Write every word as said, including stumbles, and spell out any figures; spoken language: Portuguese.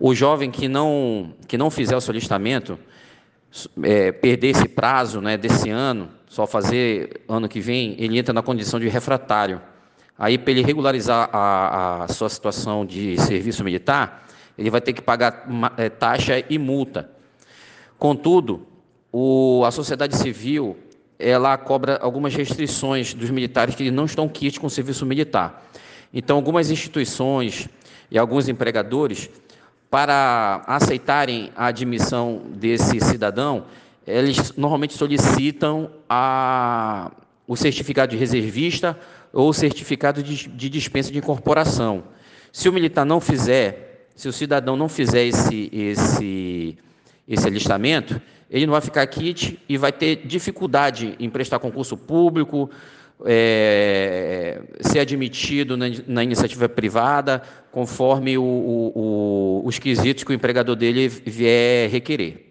O jovem que não, que não fizer o seu alistamento, é, perder esse prazo, né, desse ano, só fazer ano que vem, ele entra na condição de refratário. Aí, para ele regularizar a, a sua situação de serviço militar, ele vai ter que pagar uma, é, taxa e multa. Contudo, o, a sociedade civil, ela cobra algumas restrições dos militares que não estão quites com o serviço militar. Então, algumas instituições e alguns empregadores, para aceitarem a admissão desse cidadão, eles normalmente solicitam a, o certificado de reservista ou o certificado de, de dispensa de incorporação. Se o militar não fizer, se o cidadão não fizer esse, esse, esse alistamento, ele não vai ficar quite e vai ter dificuldade em prestar concurso público, é, ser admitido na, na iniciativa privada, conforme o, o, o, os quesitos que o empregador dele vier requerer.